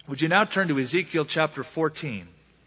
Would you now turn to Ezekiel chapter 14?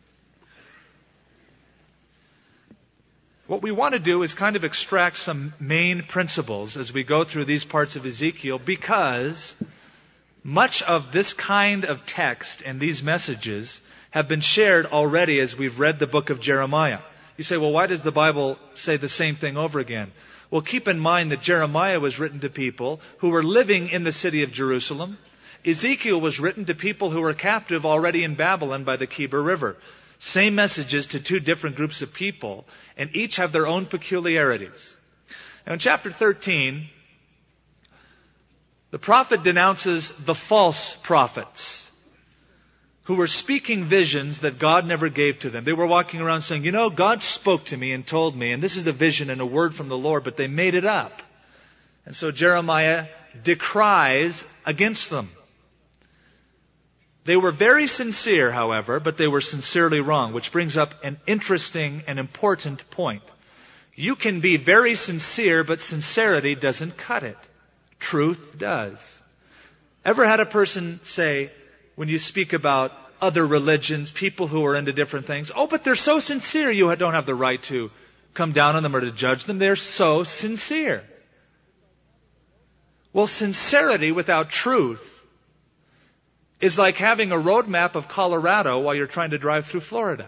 What we want to do is kind of extract some main principles as we go through these parts of Ezekiel, because much of this kind of text and these messages have been shared already as we've read the book of Jeremiah. You say, well, why does the Bible say the same thing over again? Well, keep in mind that Jeremiah was written to people who were living in the city of Jerusalem. Ezekiel was written to people who were captive already in Babylon by the Kidron River. Same messages to two different groups of people, and each have their own peculiarities. Now in chapter 13, the prophet denounces the false prophets who were speaking visions that God never gave to them. They were walking around saying, you know, God spoke to me and told me, and this is a vision and a word from the Lord, but they made it up. And so Jeremiah decries against them. They were very sincere, however, but they were sincerely wrong, which brings up an interesting and important point. You can be very sincere, but sincerity doesn't cut it. Truth does. Ever had a person say, when you speak about other religions, people who are into different things, oh, but they're so sincere, you don't have the right to come down on them or to judge them. They're so sincere. Well, sincerity without truth is like having a road map of Colorado while you're trying to drive through Florida.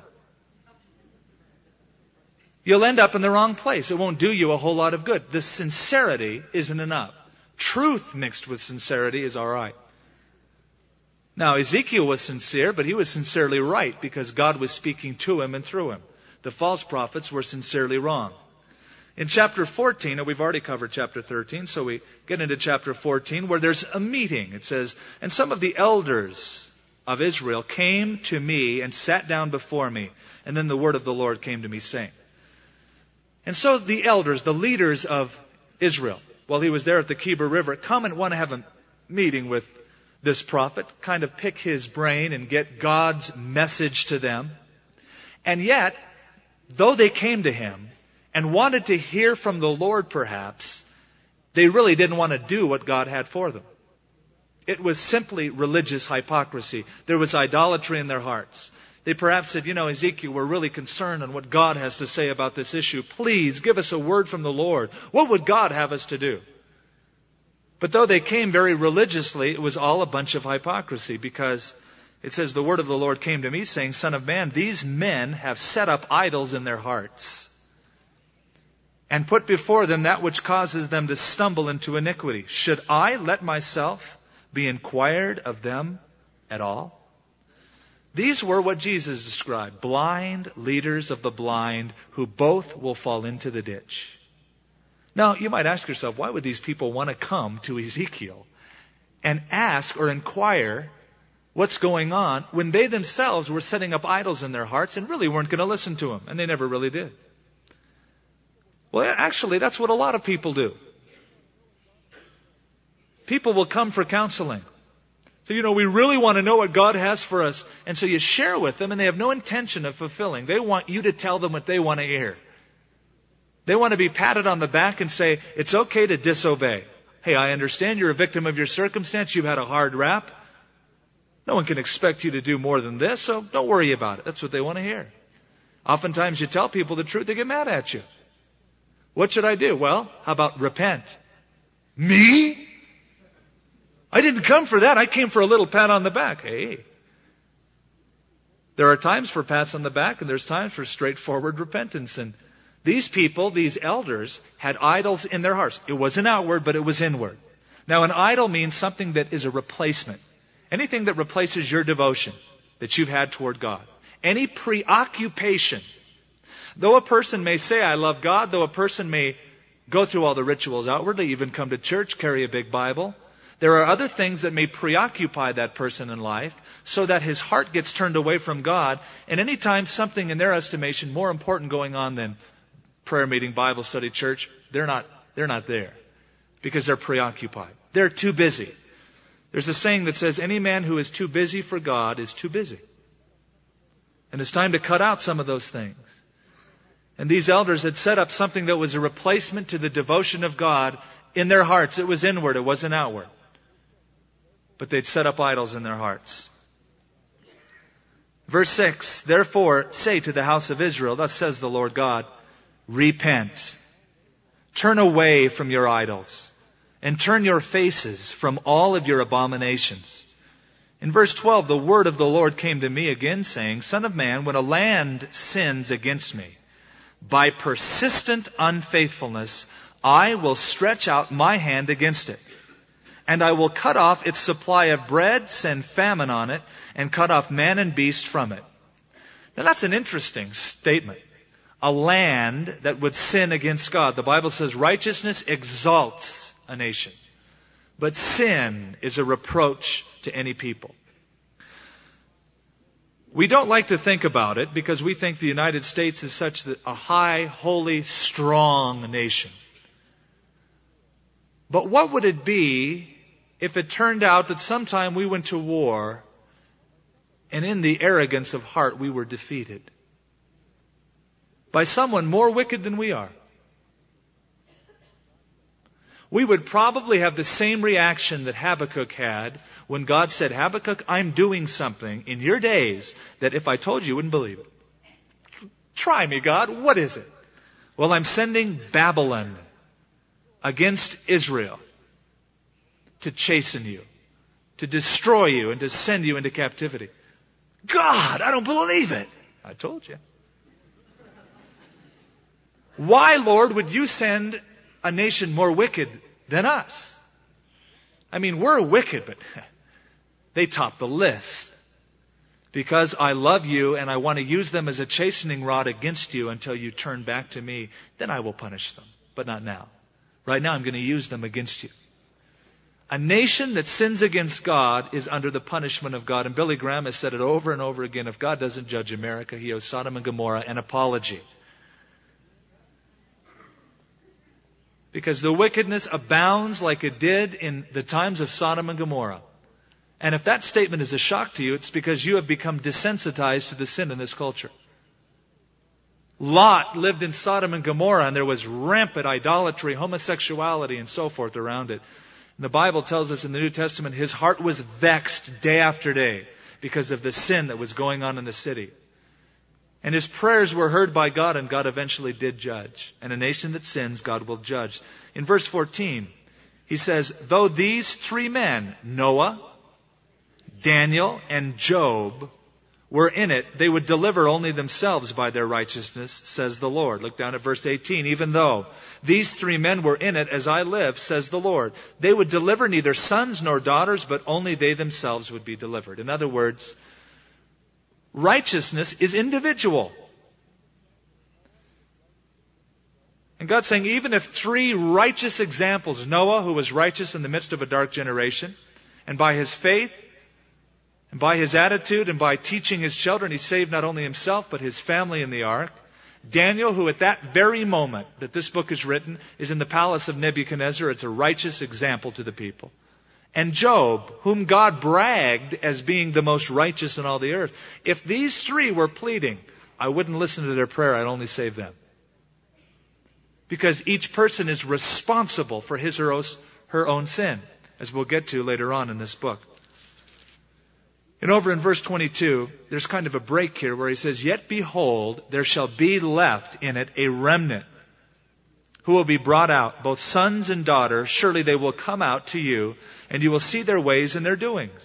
You'll end up in the wrong place. It won't do you a whole lot of good. The sincerity isn't enough. Truth mixed with sincerity is all right. Now, Ezekiel was sincere, but he was sincerely right because God was speaking to him and through him. The false prophets were sincerely wrong. In chapter 14, and we've already covered chapter 13, so we get into chapter 14 where there's a meeting. It says, and some of the elders of Israel came to me and sat down before me. And then the word of the Lord came to me saying. And so the elders, the leaders of Israel, while he was there at the Kidron River, come and want to have a meeting with this prophet, kind of pick his brain and get God's message to them. And yet, though they came to him and wanted to hear from the Lord perhaps, they really didn't want to do what God had for them. It was simply religious hypocrisy. There was idolatry in their hearts. They perhaps said, you know, Ezekiel, we're really concerned on what God has to say about this issue. Please give us a word from the Lord. What would God have us to do? But though they came very religiously, it was all a bunch of hypocrisy, because it says the word of the Lord came to me saying, Son of man, these men have set up idols in their hearts and put before them that which causes them to stumble into iniquity. Should I let myself be inquired of them at all? These were what Jesus described, blind leaders of the blind who both will fall into the ditch. Now, you might ask yourself, why would these people want to come to Ezekiel and ask or inquire what's going on when they themselves were setting up idols in their hearts and really weren't going to listen to him? And they never really did. Well, actually, that's what a lot of people do. People will come for counseling. So, we really want to know what God has for us. And so you share with them, and they have no intention of fulfilling. They want you to tell them what they want to hear. They want to be patted on the back and say, it's okay to disobey. Hey, I understand you're a victim of your circumstance. You've had a hard rap. No one can expect you to do more than this, so don't worry about it. That's what they want to hear. Oftentimes you tell people the truth, they get mad at you. What should I do? Well, how about repent? Me? I didn't come for that. I came for a little pat on the back. Hey. There are times for pats on the back, and there's times for straightforward repentance. And these people, these elders, had idols in their hearts. It wasn't outward, but it was inward. Now, an idol means something that is a replacement. Anything that replaces your devotion that you've had toward God. Any preoccupation. Though a person may say, I love God, though a person may go through all the rituals outwardly, even come to church, carry a big Bible, there are other things that may preoccupy that person in life so that his heart gets turned away from God. And anytime something in their estimation more important going on than prayer meeting, Bible study, church, they're not there because they're preoccupied. They're too busy. There's a saying that says any man who is too busy for God is too busy. And it's time to cut out some of those things. And these elders had set up something that was a replacement to the devotion of God in their hearts. It was inward, it wasn't outward. But they'd set up idols in their hearts. Verse 6, therefore say to the house of Israel, thus says the Lord God, repent, turn away from your idols, and turn your faces from all of your abominations. In verse 12, the word of the Lord came to me again, saying, Son of man, when a land sins against me, by persistent unfaithfulness, I will stretch out my hand against it. And I will cut off its supply of bread, send famine on it, and cut off man and beast from it. Now that's an interesting statement. A land that would sin against God. The Bible says righteousness exalts a nation, but sin is a reproach to any people. We don't like to think about it because we think the United States is such a high, holy, strong nation. But what would it be if it turned out that sometime we went to war and in the arrogance of heart we were defeated by someone more wicked than we are? We would probably have the same reaction that Habakkuk had when God said, Habakkuk, I'm doing something in your days that if I told you, you wouldn't believe it. Try me, God. What is it? Well, I'm sending Babylon against Israel to chasten you, to destroy you, and to send you into captivity. God, I don't believe it. I told you. Why, Lord, would you send a nation more wicked than us? I mean, we're wicked, but they top the list. Because I love you and I want to use them as a chastening rod against you until you turn back to me, then I will punish them, but not now. Right now I'm going to use them against you. A nation that sins against God is under the punishment of God. And Billy Graham has said it over and over again. If God doesn't judge America, He owes Sodom and Gomorrah an apology. Because the wickedness abounds like it did in the times of Sodom and Gomorrah. And if that statement is a shock to you, it's because you have become desensitized to the sin in this culture. Lot lived in Sodom and Gomorrah, and there was rampant idolatry, homosexuality, and so forth around it. And the Bible tells us in the New Testament, his heart was vexed day after day because of the sin that was going on in the city. And his prayers were heard by God, and God eventually did judge. And a nation that sins, God will judge. In verse 14, he says, though these three men, Noah, Daniel, and Job, were in it, they would deliver only themselves by their righteousness, says the Lord. Look down at verse 18. Even though these three men were in it, as I live, says the Lord, they would deliver neither sons nor daughters, but only they themselves would be delivered. In other words, righteousness is individual. And God's saying, even if three righteous examples, Noah, who was righteous in the midst of a dark generation, and by his faith, and by his attitude, and by teaching his children, he saved not only himself, but his family in the ark. Daniel, who at that very moment that this book is written, is in the palace of Nebuchadnezzar. It's a righteous example to the people. And Job, whom God bragged as being the most righteous in all the earth. If these three were pleading, I wouldn't listen to their prayer, I'd only save them. Because each person is responsible for his or her own sin, as we'll get to later on in this book. And over in verse 22, there's kind of a break here where he says, yet behold, there shall be left in it a remnant who will be brought out, both sons and daughters. Surely they will come out to you, and you will see their ways and their doings.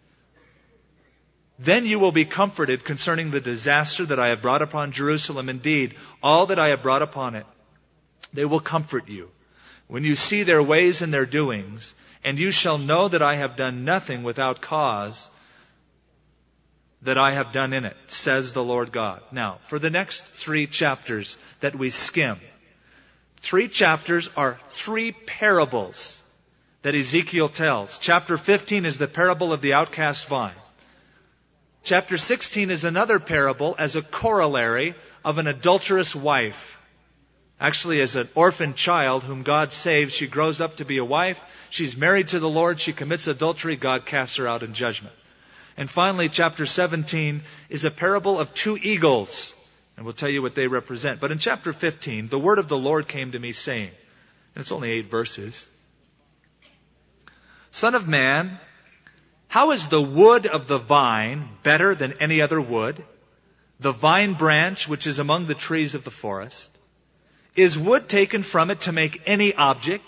Then you will be comforted concerning the disaster that I have brought upon Jerusalem. Indeed, all that I have brought upon it, they will comfort you when you see their ways and their doings, and you shall know that I have done nothing without cause, that I have done in it, says the Lord God. Now, for the next 3 chapters that we skim, 3 chapters are 3 parables that Ezekiel tells. Chapter 15 is the parable of the outcast vine. Chapter 16 is another parable as a corollary of an adulterous wife. Actually, as an orphan child whom God saves, she grows up to be a wife. She's married to the Lord. She commits adultery. God casts her out in judgment. And finally, chapter 17 is a parable of 2 eagles. And we'll tell you what they represent. But in chapter 15, the word of the Lord came to me saying, and it's only 8 verses, Son of man, How is the wood of the vine better than any other wood? The vine branch which is among the trees of the forest. Is wood taken from it to make any object?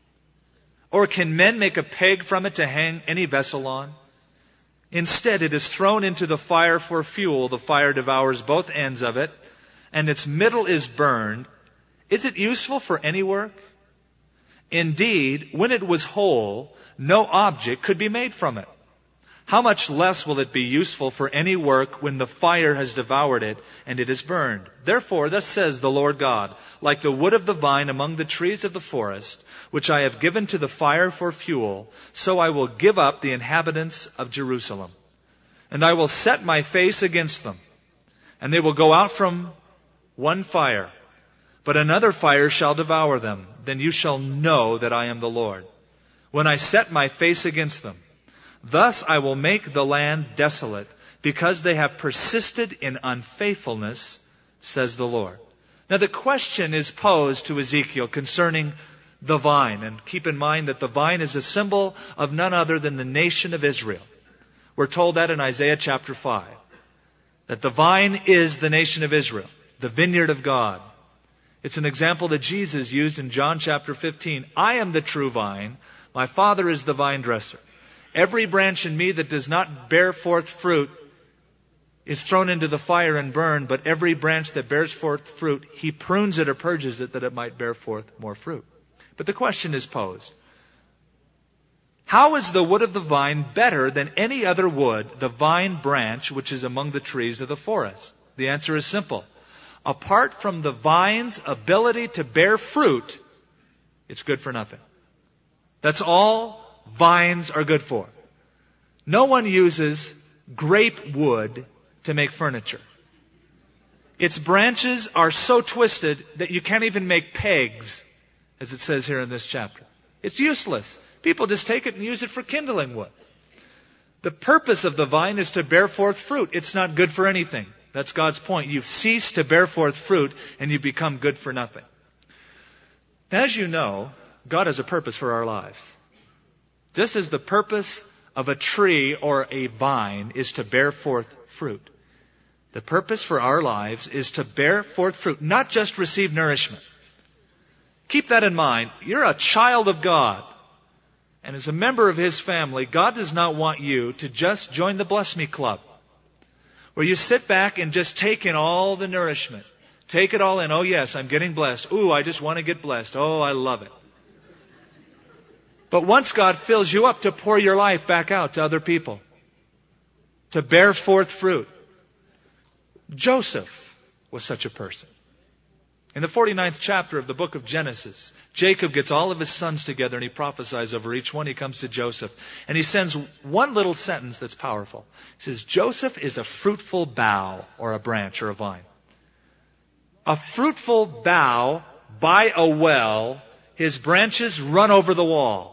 Or can men make a peg from it to hang any vessel on? Instead, it is thrown into the fire for fuel. The fire devours both ends of it, and its middle is burned. Is it useful for any work? Indeed, when it was whole, no object could be made from it. How much less will it be useful for any work when the fire has devoured it and it is burned? Therefore, thus says the Lord God, like the wood of the vine among the trees of the forest, which I have given to the fire for fuel, so I will give up the inhabitants of Jerusalem. And I will set my face against them, and they will go out from one fire, but another fire shall devour them. Then you shall know that I am the Lord, when I set my face against them. Thus I will make the land desolate, because they have persisted in unfaithfulness, says the Lord. Now the question is posed to Ezekiel concerning the vine. And keep in mind that the vine is a symbol of none other than the nation of Israel. We're told that in Isaiah chapter 5. That the vine is the nation of Israel, the vineyard of God. It's an example that Jesus used in John chapter 15. I am the true vine. My Father is the vine dresser. Every branch in me that does not bear forth fruit is thrown into the fire and burned, but every branch that bears forth fruit, He prunes it or purges it that it might bear forth more fruit. But the question is posed. How is the wood of the vine better than any other wood, the vine branch which is among the trees of the forest? The answer is simple. Apart from the vine's ability to bear fruit, it's good for nothing. That's all vines are good for. No one uses grape wood to make furniture. Its branches are so twisted that you can't even make pegs, as it says here in this chapter. It's useless. People just take it and use it for kindling wood. The purpose of the vine is to bear forth fruit. It's not good for anything. That's God's point. You've ceased to bear forth fruit and you become good for nothing. As you know, God has a purpose for our lives. Just as the purpose of a tree or a vine is to bear forth fruit, the purpose for our lives is to bear forth fruit, not just receive nourishment. Keep that in mind. You're a child of God. And as a member of His family, God does not want you to just join the Bless Me Club, where you sit back and just take in all the nourishment. Take it all in. Oh yes, I'm getting blessed. Ooh, I just want to get blessed. Oh, I love it. But once God fills you up, to pour your life back out to other people, to bear forth fruit. Joseph was such a person. In the 49th chapter of the book of Genesis, Jacob gets all of his sons together and he prophesies over each one. He comes to Joseph and he sends one little sentence that's powerful. He says, Joseph is a fruitful bough or a branch or a vine. A fruitful bough by a well, his branches run over the wall.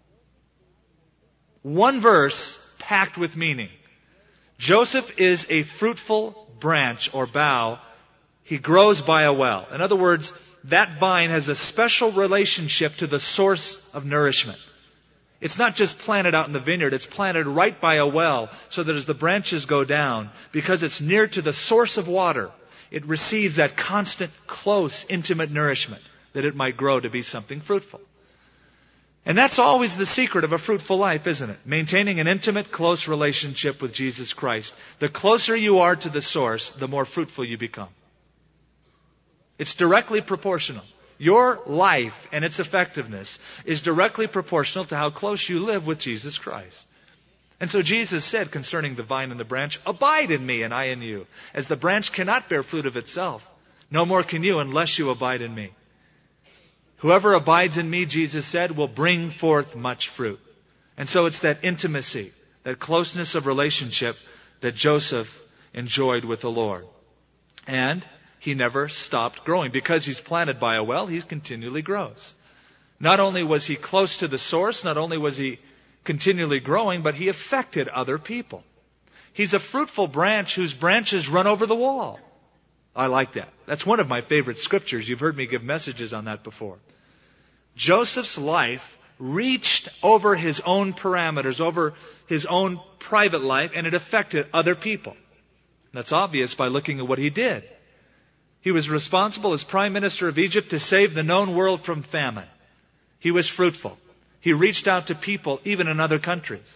One verse packed with meaning. Joseph is a fruitful branch or bough. He grows by a well. In other words, that vine has a special relationship to the source of nourishment. It's not just planted out in the vineyard. It's planted right by a well so that as the branches go down, because it's near to the source of water, it receives that constant, close, intimate nourishment that it might grow to be something fruitful. And that's always the secret of a fruitful life, isn't it? Maintaining an intimate, close relationship with Jesus Christ. The closer you are to the source, the more fruitful you become. It's directly proportional. Your life and its effectiveness is directly proportional to how close you live with Jesus Christ. And so Jesus said concerning the vine and the branch, abide in me and I in you. As the branch cannot bear fruit of itself, no more can you unless you abide in me. Whoever abides in me, Jesus said, will bring forth much fruit. And so it's that intimacy, that closeness of relationship that Joseph enjoyed with the Lord. And he never stopped growing. Because he's planted by a well, he continually grows. Not only was he close to the source, not only was he continually growing, but he affected other people. He's a fruitful branch whose branches run over the wall. I like that. That's one of my favorite scriptures. You've heard me give messages on that before. Joseph's life reached over his own parameters, over his own private life, and it affected other people. That's obvious by looking at what he did. He was responsible as Prime Minister of Egypt to save the known world from famine. He was fruitful. He reached out to people even in other countries.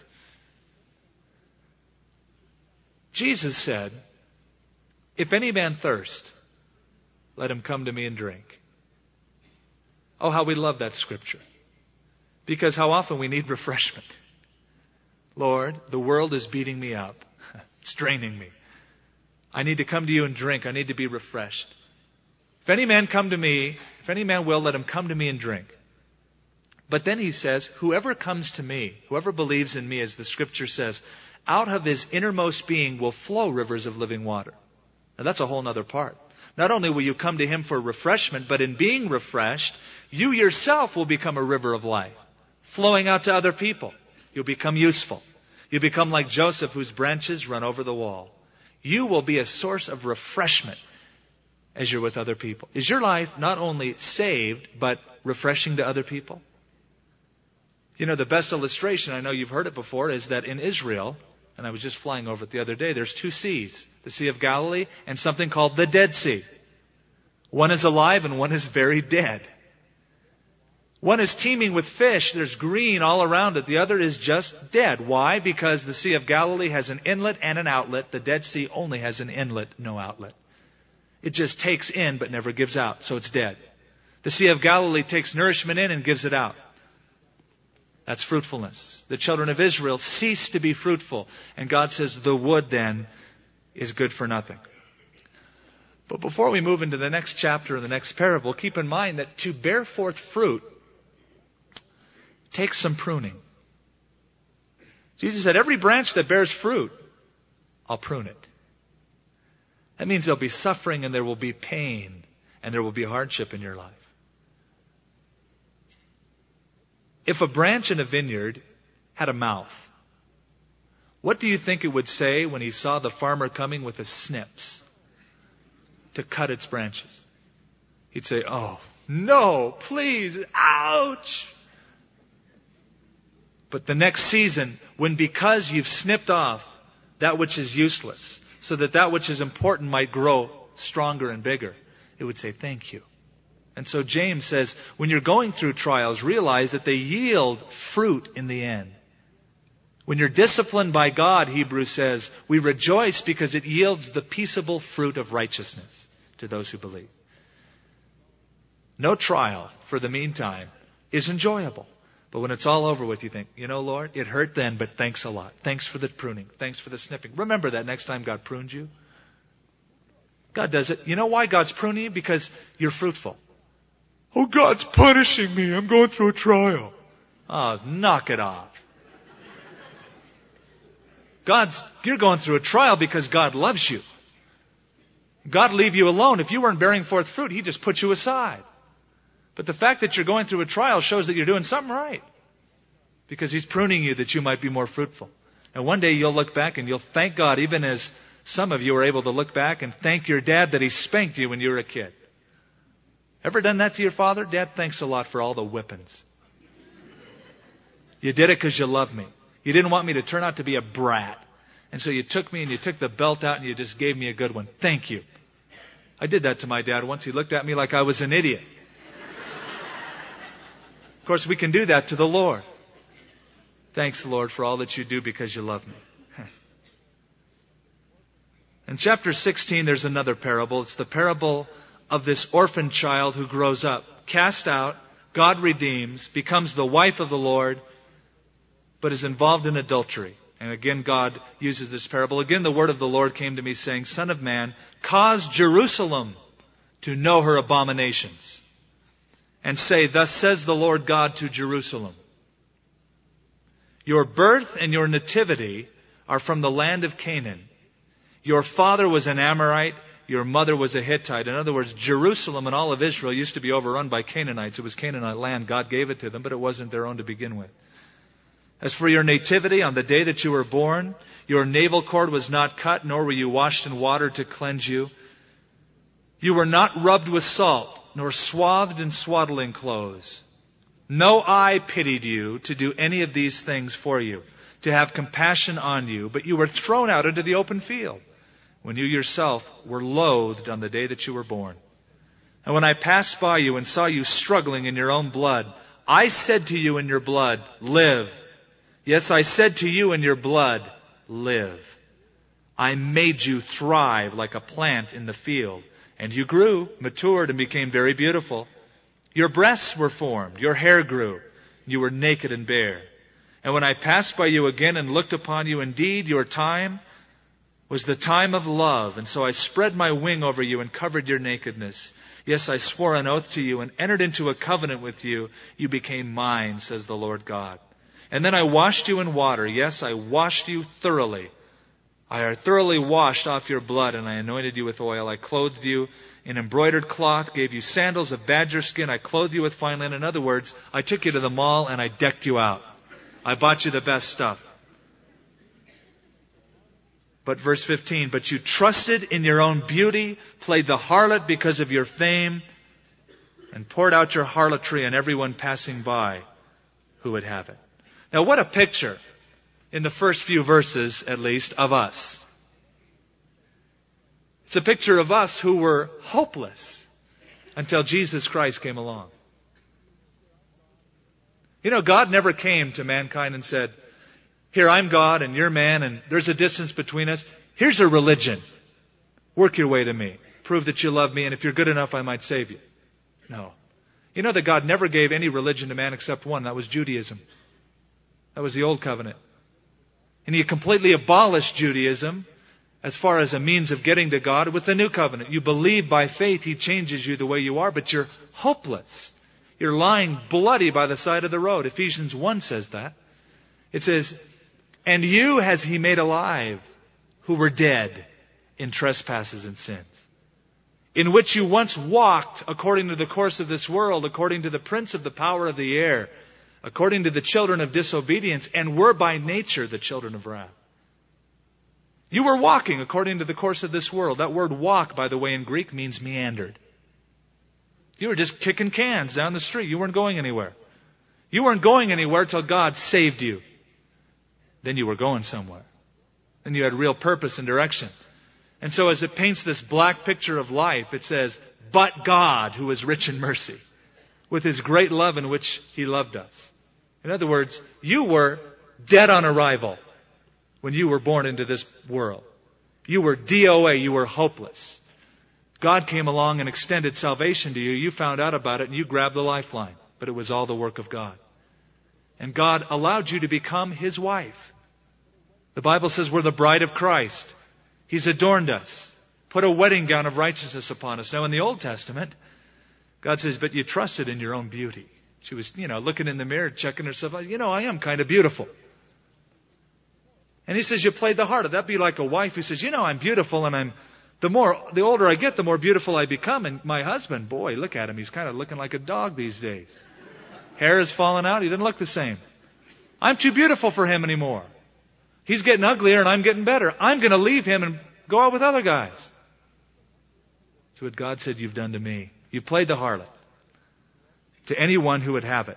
Jesus said, "If any man thirst, let him come to me and drink." Oh, how we love that scripture. Because how often we need refreshment. Lord, the world is beating me up. It's draining me. I need to come to you and drink. I need to be refreshed. If any man will, let him come to me and drink. But then he says, whoever comes to me, whoever believes in me, as the scripture says, out of his innermost being will flow rivers of living water. Now that's a whole other part. Not only will you come to him for refreshment, but in being refreshed, you yourself will become a river of life, flowing out to other people. You'll become useful. You become like Joseph, whose branches run over the wall. You will be a source of refreshment as you're with other people. Is your life not only saved, but refreshing to other people? You know, the best illustration, I know you've heard it before, is that in Israel, and I was just flying over it the other day, there's two seas, the Sea of Galilee and something called the Dead Sea. One is alive and one is very dead. One is teeming with fish. There's green all around it. The other is just dead. Why? Because the Sea of Galilee has an inlet and an outlet. The Dead Sea only has an inlet, no outlet. It just takes in but never gives out, so it's dead. The Sea of Galilee takes nourishment in and gives it out. That's fruitfulness. The children of Israel ceased to be fruitful. And God says the wood then is good for nothing. But before we move into the next chapter and the next parable, keep in mind that to bear forth fruit takes some pruning. Jesus said, every branch that bears fruit, I'll prune it. That means there'll be suffering and there will be pain and there will be hardship in your life. If a branch in a vineyard had a mouth, what do you think it would say when he saw the farmer coming with his snips to cut its branches? He'd say, "Oh, no, please, ouch!" But the next season, when because you've snipped off that which is useless, so that that which is important might grow stronger and bigger, it would say, "Thank you." And so James says, when you're going through trials, realize that they yield fruit in the end. When you're disciplined by God, Hebrews says, we rejoice because it yields the peaceable fruit of righteousness to those who believe. No trial, for the meantime, is enjoyable. But when it's all over with, you think, you know, Lord, it hurt then, but thanks a lot. Thanks for the pruning. Thanks for the snipping. Remember that next time God pruned you. God does it. You know why God's pruning you? Because you're fruitful. Oh, God's punishing me. I'm going through a trial. Oh, knock it off. You're going through a trial because God loves you. God leave you alone. If you weren't bearing forth fruit, He'd just put you aside. But the fact that you're going through a trial shows that you're doing something right. Because He's pruning you that you might be more fruitful. And one day you'll look back and you'll thank God, even as some of you are able to look back and thank your dad that he spanked you when you were a kid. Ever done that to your father? Dad, thanks a lot for all the whippings. You did it because you love me. You didn't want me to turn out to be a brat. And so you took me and you took the belt out and you just gave me a good one. Thank you. I did that to my dad once. He looked at me like I was an idiot. Of course, we can do that to the Lord. Thanks, Lord, for all that you do because you love me. In chapter 16, there's another parable. It's the parable of this orphan child who grows up, cast out, God redeems, becomes the wife of the Lord, but is involved in adultery. And again, God uses this parable. Again, the word of the Lord came to me saying, Son of man, cause Jerusalem to know her abominations. And say, thus says the Lord God to Jerusalem, your birth and your nativity are from the land of Canaan. Your father was an Amorite, your mother was a Hittite. In other words, Jerusalem and all of Israel used to be overrun by Canaanites. It was Canaanite land. God gave it to them, but it wasn't their own to begin with. As for your nativity, on the day that you were born, your navel cord was not cut, nor were you washed in water to cleanse you. You were not rubbed with salt, nor swathed in swaddling clothes. No eye pitied you to do any of these things for you, to have compassion on you, but you were thrown out into the open field, when you yourself were loathed on the day that you were born. And when I passed by you and saw you struggling in your own blood, I said to you in your blood, live. Yes, I said to you in your blood, live. I made you thrive like a plant in the field, and you grew, matured, and became very beautiful. Your breasts were formed, your hair grew, you were naked and bare. And when I passed by you again and looked upon you, indeed your time was the time of love, and so I spread my wing over you and covered your nakedness. Yes, I swore an oath to you and entered into a covenant with you. You became mine, says the Lord God. And then I washed you in water. Yes, I washed you thoroughly. I thoroughly washed off your blood, and I anointed you with oil. I clothed you in embroidered cloth, gave you sandals of badger skin. I clothed you with fine linen. In other words, I took you to the mall and I decked you out. I bought you the best stuff. But verse 15, but you trusted in your own beauty, played the harlot because of your fame, and poured out your harlotry on everyone passing by who would have it. Now what a picture, in the first few verses at least, of us. It's a picture of us who were hopeless until Jesus Christ came along. You know, God never came to mankind and said, here, I'm God and you're man and there's a distance between us. Here's a religion. Work your way to me. Prove that you love me, and if you're good enough, I might save you. No. You know that God never gave any religion to man except one. That was Judaism. That was the Old Covenant. And He completely abolished Judaism as far as a means of getting to God with the New Covenant. You believe by faith He changes you the way you are, but you're hopeless. You're lying bloody by the side of the road. Ephesians 1 says that. It says, and you has He made alive who were dead in trespasses and sins, in which you once walked according to the course of this world, according to the prince of the power of the air, according to the children of disobedience, and were by nature the children of wrath. You were walking according to the course of this world. That word walk, by the way, in Greek means meandered. You were just kicking cans down the street. You weren't going anywhere. You weren't going anywhere till God saved you. Then you were going somewhere. Then you had real purpose and direction. And so as it paints this black picture of life, it says, but God, who is rich in mercy, with His great love in which He loved us. In other words, you were dead on arrival when you were born into this world. You were DOA, you were hopeless. God came along and extended salvation to you. You found out about it and you grabbed the lifeline. But it was all the work of God. And God allowed you to become His wife. The Bible says we're the bride of Christ. He's adorned us, put a wedding gown of righteousness upon us. Now in the Old Testament, God says, but you trusted in your own beauty. She was, looking in the mirror, checking herself out. I am kind of beautiful. And He says, you played the harlot. That'd be like a wife who says, I'm beautiful and the older I get, the more beautiful I become. And my husband, boy, look at him. He's kind of looking like a dog these days. Hair is falling out. He doesn't look the same. I'm too beautiful for him anymore. He's getting uglier and I'm getting better. I'm going to leave him and go out with other guys. That's what God said you've done to me. You played the harlot to anyone who would have it.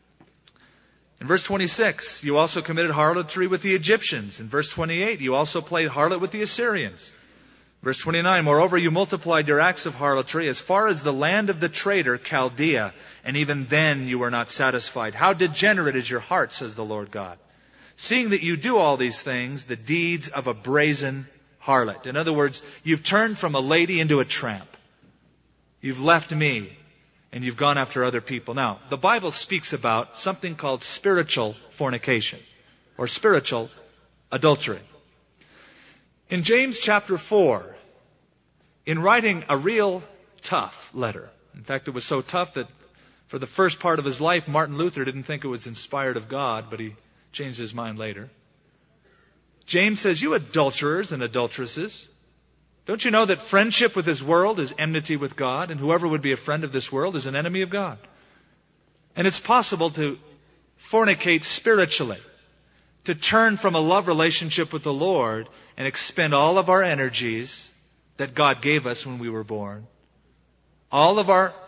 In verse 26, you also committed harlotry with the Egyptians. In verse 28, you also played harlot with the Assyrians. Verse 29, moreover, you multiplied your acts of harlotry as far as the land of the traitor, Chaldea, and even then you were not satisfied. How degenerate is your heart, says the Lord God. Seeing that you do all these things, the deeds of a brazen harlot. In other words, you've turned from a lady into a tramp. You've left me and you've gone after other people. Now, the Bible speaks about something called spiritual fornication or spiritual adultery. In James chapter 4, in writing a real tough letter, in fact, it was so tough that for the first part of his life, Martin Luther didn't think it was inspired of God, but he changed his mind later. James says, you adulterers and adulteresses, don't you know that friendship with this world is enmity with God, and whoever would be a friend of this world is an enemy of God? And it's possible to fornicate spiritually, to turn from a love relationship with the Lord and expend all of our energies that God gave us when we were born, all of our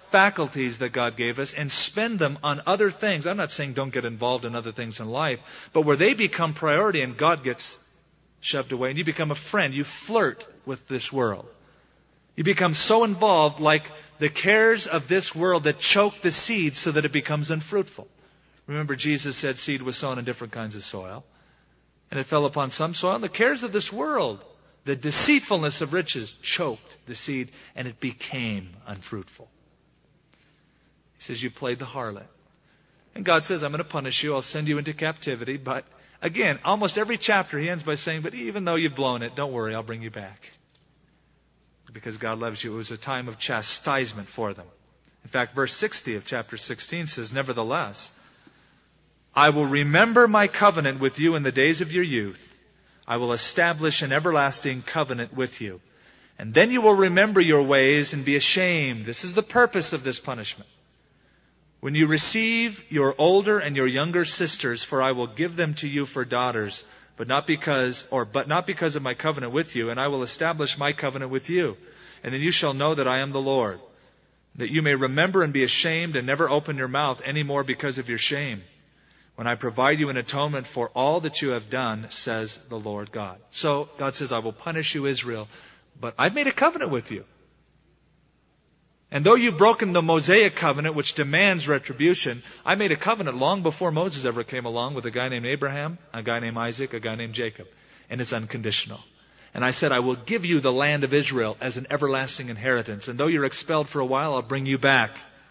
faculties that God gave us and spend them on other things. I'm not saying don't get involved in other things in life, but where they become priority and God gets shoved away and you become a friend, you flirt with this world. You become so involved like the cares of this world that choke the seed so that it becomes unfruitful. Remember, Jesus said seed was sown in different kinds of soil. And it fell upon some soil. And the cares of this world, the deceitfulness of riches, choked the seed and it became unfruitful. He says, you played the harlot. And God says, I'm going to punish you. I'll send you into captivity. But again, almost every chapter he ends by saying, but even though you've blown it, don't worry, I'll bring you back. Because God loves you. It was a time of chastisement for them. In fact, verse 60 of chapter 16 says, nevertheless, I will remember my covenant with you in the days of your youth. I will establish an everlasting covenant with you. And then you will remember your ways and be ashamed. This is the purpose of this punishment. When you receive your older and your younger sisters, for I will give them to you for daughters, but not because of my covenant with you, and I will establish my covenant with you. And then you shall know that I am the Lord, that you may remember and be ashamed and never open your mouth any more because of your shame, when I provide you an atonement for all that you have done, says the Lord God. So God says, I will punish you, Israel, but I've made a covenant with you. And though you've broken the Mosaic covenant, which demands retribution, I made a covenant long before Moses ever came along with a guy named Abraham, a guy named Isaac, a guy named Jacob. And it's unconditional. And I said, I will give you the land of Israel as an everlasting inheritance. And though you're expelled for a while, I'll bring you back.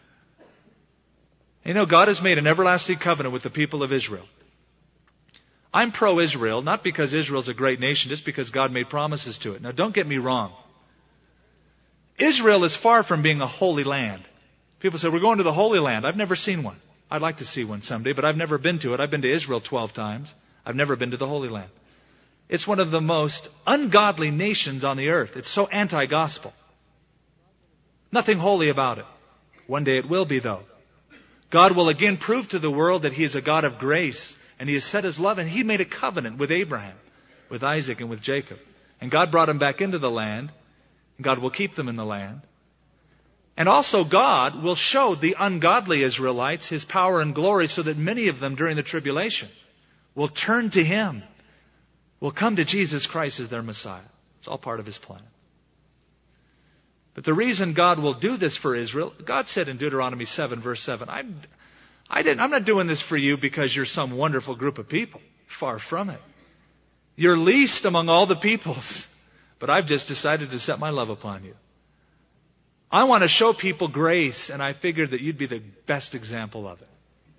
You know, God has made an everlasting covenant with the people of Israel. I'm pro-Israel, not because Israel's a great nation, just because God made promises to it. Now, don't get me wrong. Israel is far from being a holy land. People say, we're going to the Holy Land. I've never seen one. I'd like to see one someday, but I've never been to it. I've been to Israel 12 times. I've never been to the Holy Land. It's one of the most ungodly nations on the earth. It's so anti-gospel. Nothing holy about it. One day it will be, though. God will again prove to the world that He is a God of grace, and He has set His love, and He made a covenant with Abraham, with Isaac, and with Jacob. And God brought them back into the land. God will keep them in the land. And also God will show the ungodly Israelites His power and glory so that many of them during the tribulation will turn to Him, will come to Jesus Christ as their Messiah. It's all part of His plan. But the reason God will do this for Israel, God said in Deuteronomy 7, verse 7, I'm not doing this for you because you're some wonderful group of people. Far from it. You're least among all the peoples. But I've just decided to set my love upon you. I want to show people grace, and I figured that you'd be the best example of it.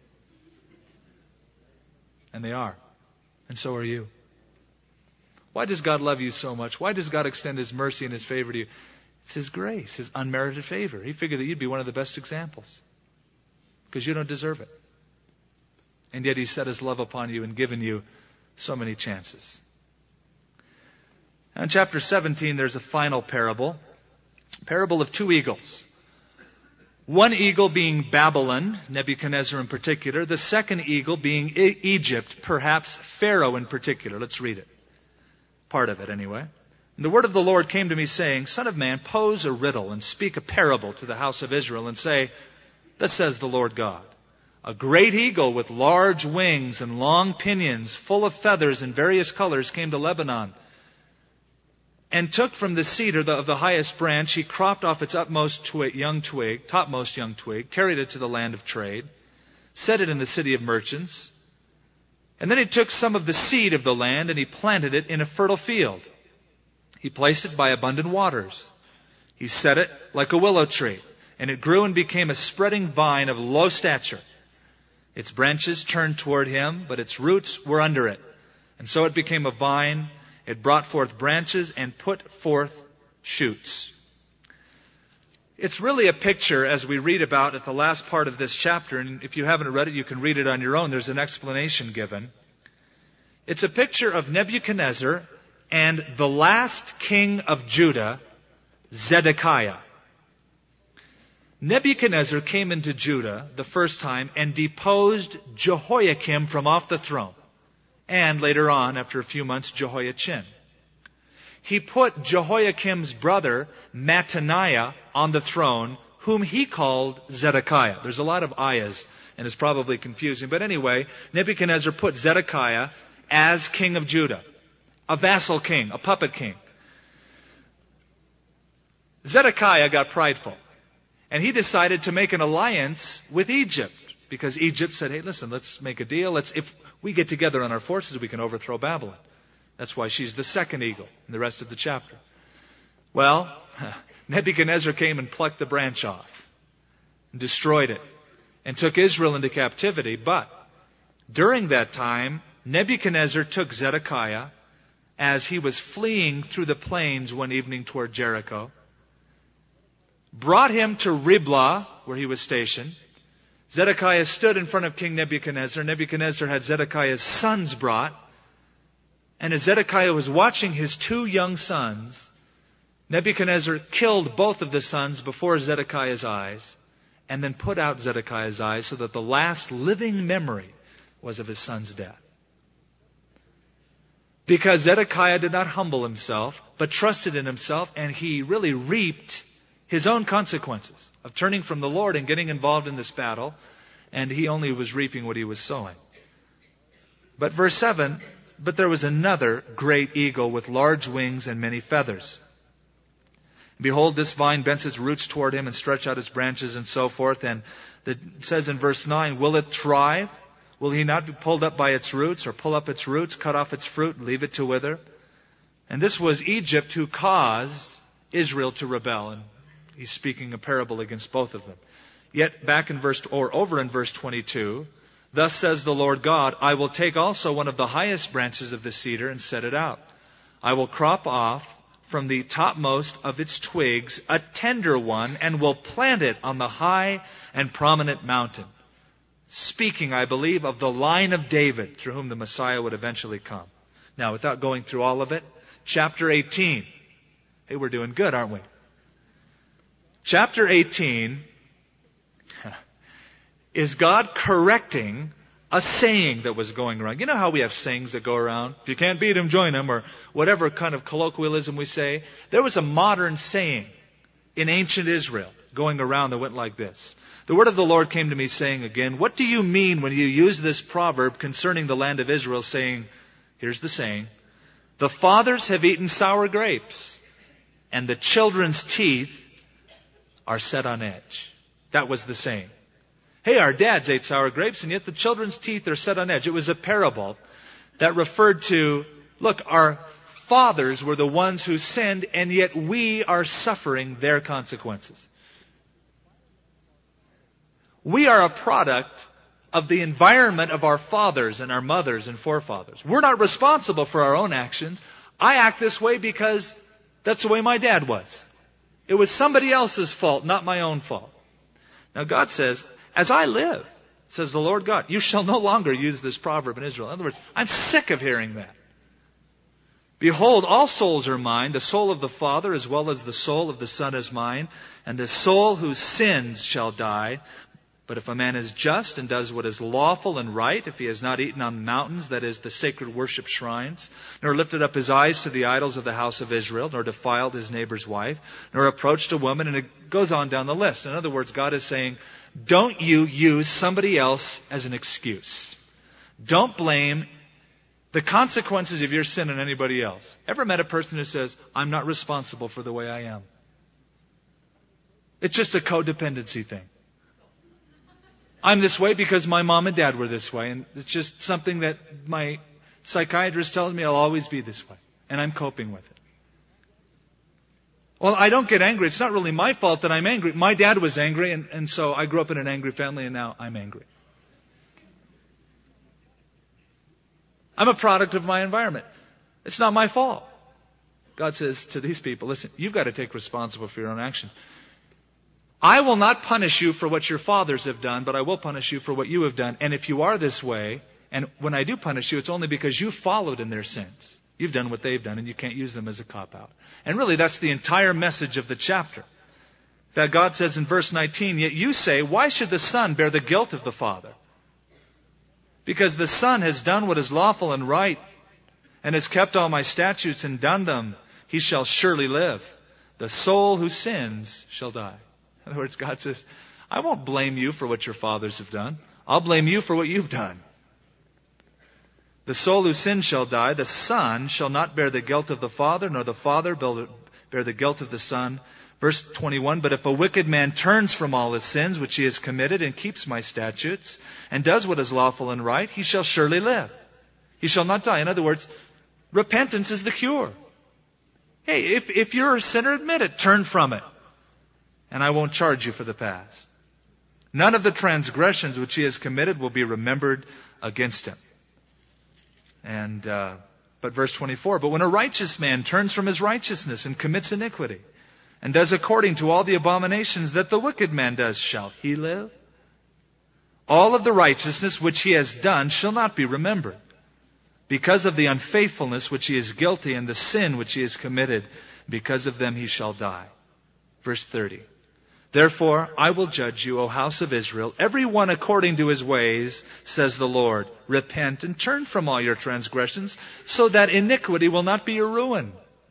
And they are. And so are you. Why does God love you so much? Why does God extend His mercy and His favor to you? It's His grace, His unmerited favor. He figured that you'd be one of the best examples. Because you don't deserve it. And yet He set His love upon you and given you so many chances. In chapter 17, there's a final parable. Parable of two eagles. One eagle being Babylon, Nebuchadnezzar in particular. The second eagle being Egypt, perhaps Pharaoh in particular. Let's read it. Part of it anyway. And the word of the Lord came to me saying, Son of man, pose a riddle and speak a parable to the house of Israel and say, Thus says the Lord God. A great eagle with large wings and long pinions, full of feathers in various colors, came to Lebanon. And took from the cedar of the highest branch, he cropped off its topmost young twig, carried it to the land of trade, set it in the city of merchants. And then he took some of the seed of the land and he planted it in a fertile field. He placed it by abundant waters. He set it like a willow tree, and it grew and became a spreading vine of low stature. Its branches turned toward him, but its roots were under it. And so it became a vine. It brought forth branches and put forth shoots. It's really a picture, as we read about at the last part of this chapter, and if you haven't read it, you can read it on your own. There's an explanation given. It's a picture of Nebuchadnezzar and the last king of Judah, Zedekiah. Nebuchadnezzar came into Judah the first time and deposed Jehoiakim from off the throne. And later on, after a few months, Jehoiachin. He put Jehoiakim's brother, Mattaniah, on the throne, whom he called Zedekiah. There's a lot of ayahs, and it's probably confusing. But anyway, Nebuchadnezzar put Zedekiah as king of Judah. A vassal king, a puppet king. Zedekiah got prideful. And he decided to make an alliance with Egypt. Because Egypt said, hey, listen, let's make a deal. If we get together on our forces, we can overthrow Babylon. That's why she's the second eagle in the rest of the chapter. Well, Nebuchadnezzar came and plucked the branch off and destroyed it and took Israel into captivity. But during that time, Nebuchadnezzar took Zedekiah as he was fleeing through the plains one evening toward Jericho, brought him to Riblah, where he was stationed. Zedekiah stood in front of King Nebuchadnezzar. Nebuchadnezzar had Zedekiah's sons brought. And as Zedekiah was watching his two young sons, Nebuchadnezzar killed both of the sons before Zedekiah's eyes, and then put out Zedekiah's eyes so that the last living memory was of his son's death. Because Zedekiah did not humble himself, but trusted in himself, and he really reaped his own consequences of turning from the Lord and getting involved in this battle, and he only was reaping what he was sowing. But verse 7, but there was another great eagle with large wings and many feathers. Behold, this vine bends its roots toward him and stretch out its branches and so forth. And it says in verse 9, will it thrive? Will he not be pulled up by its roots, or pull up its roots, cut off its fruit, and leave it to wither? And this was Egypt who caused Israel to rebel. And he's speaking a parable against both of them. Yet back in over in verse 22, thus says the Lord God, I will take also one of the highest branches of the cedar and set it out. I will crop off from the topmost of its twigs a tender one, and will plant it on the high and prominent mountain. Speaking, I believe, of the line of David, through whom the Messiah would eventually come. Now, without going through all of it, chapter 18. Hey, we're doing good, aren't we? Chapter 18 is God correcting a saying that was going around. You know how we have sayings that go around? If you can't beat him, join him, or whatever kind of colloquialism we say. There was a modern saying in ancient Israel going around that went like this. The word of the Lord came to me saying again, what do you mean when you use this proverb concerning the land of Israel, saying, here's the saying, the fathers have eaten sour grapes, and the children's teeth are set on edge. That was the saying. Hey, our dads ate sour grapes, and yet the children's teeth are set on edge. It was a parable that referred to, look, our fathers were the ones who sinned, and yet we are suffering their consequences. We are a product of the environment of our fathers and our mothers and forefathers. We're not responsible for our own actions. I act this way because that's the way my dad was. It was somebody else's fault, not my own fault. Now God says, as I live, says the Lord God, you shall no longer use this proverb in Israel. In other words, I'm sick of hearing that. Behold, all souls are mine. The soul of the Father as well as the soul of the Son is mine. And the soul whose sins shall die. But if a man is just and does what is lawful and right, if he has not eaten on mountains, that is, the sacred worship shrines, nor lifted up his eyes to the idols of the house of Israel, nor defiled his neighbor's wife, nor approached a woman, and it goes on down the list. In other words, God is saying, don't you use somebody else as an excuse. Don't blame the consequences of your sin on anybody else. Ever met a person who says, I'm not responsible for the way I am? It's just a codependency thing. I'm this way because my mom and dad were this way, and it's just something that my psychiatrist tells me I'll always be this way, and I'm coping with it. Well, I don't get angry. It's not really my fault that I'm angry. My dad was angry, and so I grew up in an angry family, and now I'm angry. I'm a product of my environment. It's not my fault. God says to these people, listen, you've got to take responsibility for your own actions. I will not punish you for what your fathers have done, but I will punish you for what you have done. And if you are this way, and when I do punish you, it's only because you followed in their sins. You've done what they've done, and you can't use them as a cop-out. And really, that's the entire message of the chapter. That God says in verse 19, yet you say, why should the son bear the guilt of the father? Because the son has done what is lawful and right, and has kept all my statutes and done them. He shall surely live. The soul who sins shall die. In other words, God says, I won't blame you for what your fathers have done. I'll blame you for what you've done. The soul who sins shall die. The Son shall not bear the guilt of the Father, nor the Father bear the guilt of the Son. Verse 21, but if a wicked man turns from all his sins which he has committed and keeps my statutes and does what is lawful and right, he shall surely live. He shall not die. In other words, repentance is the cure. Hey, if you're a sinner, admit it. Turn from it. And I won't charge you for the past. None of the transgressions which he has committed will be remembered against him. But verse 24, but when a righteous man turns from his righteousness and commits iniquity, and does according to all the abominations that the wicked man does, shall he live? All of the righteousness which he has done shall not be remembered, because of the unfaithfulness which he is guilty and the sin which he has committed. Because of them he shall die. Verse 30. Therefore I will judge you, O house of Israel, every one according to his ways, says the Lord. Repent and turn from all your transgressions, so that iniquity will not be your ruin.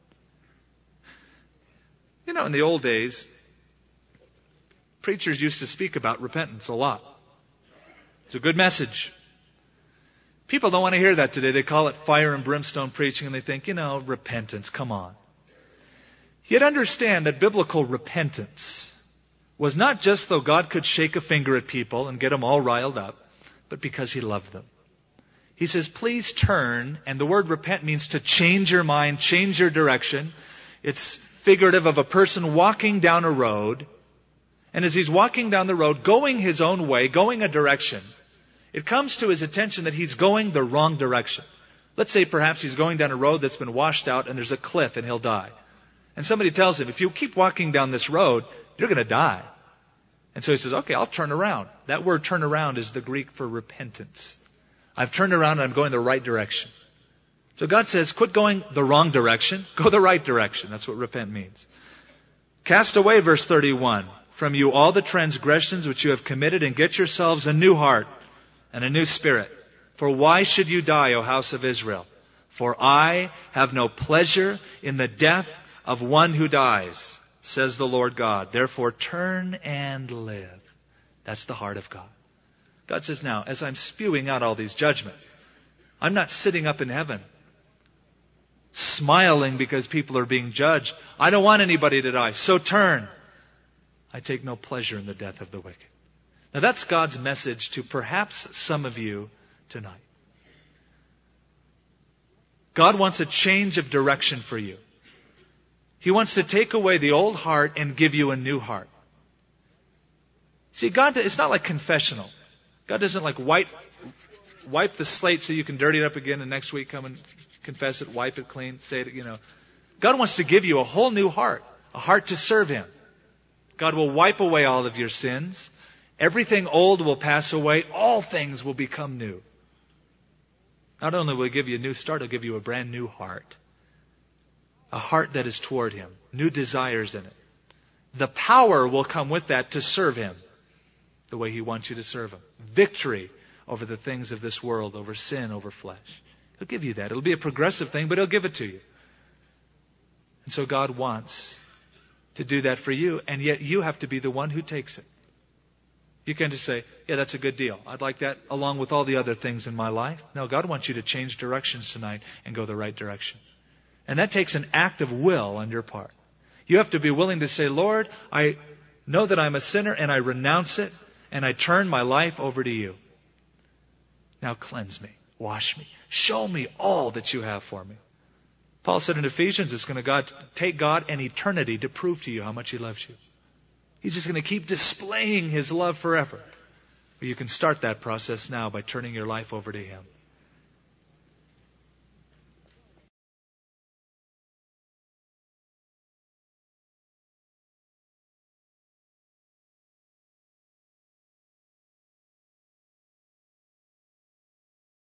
You know, in the old days, preachers used to speak about repentance a lot. It's a good message. People don't want to hear that today. They call it fire and brimstone preaching, and they think, repentance, come on. Yet understand that biblical repentance was not just though God could shake a finger at people and get them all riled up, but because He loved them. He says, please turn, and the word repent means to change your mind, change your direction. It's figurative of a person walking down a road, and as he's walking down the road, going his own way, going a direction, it comes to his attention that he's going the wrong direction. Let's say perhaps he's going down a road that's been washed out and there's a cliff and he'll die. And somebody tells him, if you keep walking down this road, you're going to die. And so he says, okay, I'll turn around. That word turn around is the Greek for repentance. I've turned around and I'm going the right direction. So God says, quit going the wrong direction. Go the right direction. That's what repent means. Cast away, verse 31, from you all the transgressions which you have committed, and get yourselves a new heart and a new spirit. For why should you die, O house of Israel? For I have no pleasure in the death of one who dies, says the Lord God. Therefore turn and live. That's the heart of God. God says, now, as I'm spewing out all these judgments, I'm not sitting up in heaven smiling because people are being judged. I don't want anybody to die, so turn. I take no pleasure in the death of the wicked. Now that's God's message to perhaps some of you tonight. God wants a change of direction for you. He wants to take away the old heart and give you a new heart. See, God, it's not like confessional. God doesn't like wipe the slate so you can dirty it up again and next week come and confess it, wipe it clean, say it, God wants to give you a whole new heart, a heart to serve Him. God will wipe away all of your sins. Everything old will pass away. All things will become new. Not only will He give you a new start, He'll give you a brand new heart. A heart that is toward Him. New desires in it. The power will come with that to serve Him the way He wants you to serve Him. Victory over the things of this world, over sin, over flesh. He'll give you that. It'll be a progressive thing, but He'll give it to you. And so God wants to do that for you, and yet you have to be the one who takes it. You can't just say, yeah, that's a good deal. I'd like that along with all the other things in my life. No, God wants you to change directions tonight and go the right direction. And that takes an act of will on your part. You have to be willing to say, Lord, I know that I'm a sinner and I renounce it and I turn my life over to You. Now cleanse me, wash me, show me all that You have for me. Paul said in Ephesians, it's going to take God an eternity to prove to you how much He loves you. He's just going to keep displaying His love forever. But you can start that process now by turning your life over to Him.